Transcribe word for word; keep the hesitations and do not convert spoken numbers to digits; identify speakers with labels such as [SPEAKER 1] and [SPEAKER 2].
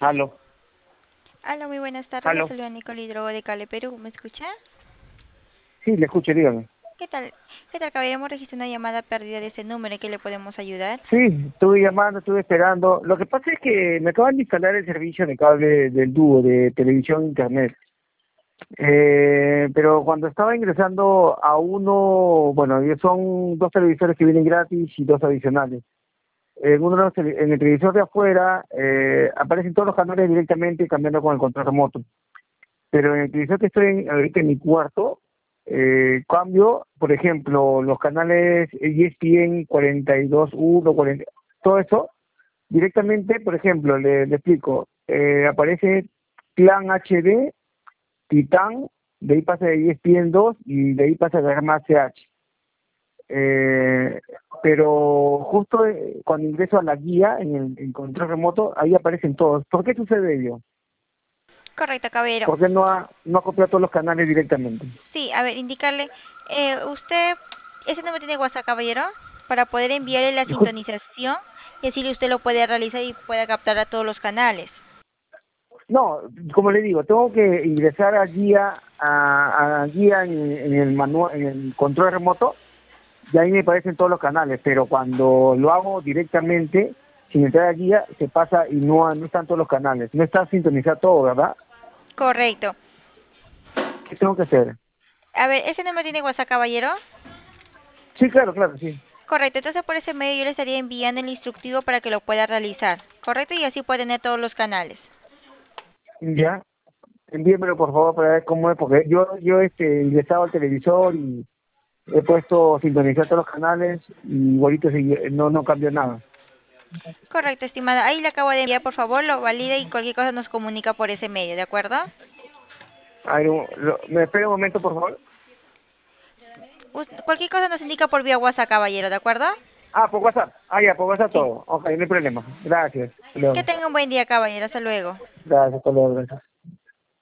[SPEAKER 1] Aló,
[SPEAKER 2] Hola, muy buenas tardes. Les
[SPEAKER 1] aló.
[SPEAKER 2] saluda Nicole Hidrogo de Cali, Perú. ¿Me escucha?
[SPEAKER 1] Sí, le escucho, dígame.
[SPEAKER 2] ¿Qué tal? ¿Qué tal? Caballero, registrado una llamada perdida de este número. ¿En qué le podemos ayudar?
[SPEAKER 1] Sí, estuve llamando, estuve esperando. Lo que pasa es que me acaban de instalar el servicio de cable del dúo de televisión e internet. Eh, pero cuando estaba ingresando a uno, bueno, y son dos televisores que vienen gratis y dos adicionales. En uno de los tele- en el televisor de afuera eh, aparecen todos los canales directamente cambiando con el control remoto. Pero en el televisor que estoy en- ahorita en mi cuarto, eh, cambio, por ejemplo, los canales E S P N cuarenta y dos uno, cuarenta, todo eso, directamente, por ejemplo, le, le explico, eh, aparece Plan H D, Titán, de ahí pasa de E S P N dos y de ahí pasa a gama C H. Eh, pero justo eh, cuando ingreso a la guía en el en control remoto, ahí aparecen todos. ¿Por qué sucede ello?
[SPEAKER 2] Correcto, caballero.
[SPEAKER 1] ¿Por qué no ha, no ha copiado todos los canales directamente?
[SPEAKER 2] Sí, a ver, indicarle. Eh, usted, ese número tiene WhatsApp, caballero, para poder enviarle la sintonización y así usted lo puede realizar y pueda captar a todos los canales.
[SPEAKER 1] No, como le digo, tengo que ingresar a guía, a, a guía en, en el manual, en el control remoto, y ahí me aparecen todos los canales, pero cuando lo hago directamente, sin entrar a guía, se pasa y no, no están todos los canales. No está sintonizado todo, ¿verdad?
[SPEAKER 2] Correcto.
[SPEAKER 1] ¿Qué tengo que hacer?
[SPEAKER 2] A ver, ese número tiene WhatsApp, caballero.
[SPEAKER 1] Sí, claro, claro, sí.
[SPEAKER 2] Correcto, entonces por ese medio yo le estaría enviando el instructivo para que lo pueda realizar. Correcto, y así puede tener todos los canales.
[SPEAKER 1] Ya, envíemelo por favor para ver cómo es, porque yo, yo este, he ingresado al televisor y he puesto sintonizar todos los canales y igualito sigue- no, no cambió nada.
[SPEAKER 2] Correcto, estimada. Ahí le acabo de enviar, por favor, lo valida y cualquier cosa nos comunica por ese medio, ¿de acuerdo?
[SPEAKER 1] A ver, un- lo- ¿me espera un momento, por favor?
[SPEAKER 2] Us- cualquier cosa nos indica por vía WhatsApp, caballero, ¿de acuerdo?
[SPEAKER 1] Ah, por WhatsApp. Ah, ya, por WhatsApp
[SPEAKER 2] Sí.
[SPEAKER 1] todo. Ok, no hay problema. Gracias. Hasta
[SPEAKER 2] Que
[SPEAKER 1] luego.
[SPEAKER 2] tenga un buen día, caballero. Hasta luego.
[SPEAKER 1] Gracias, hasta luego. Gracias.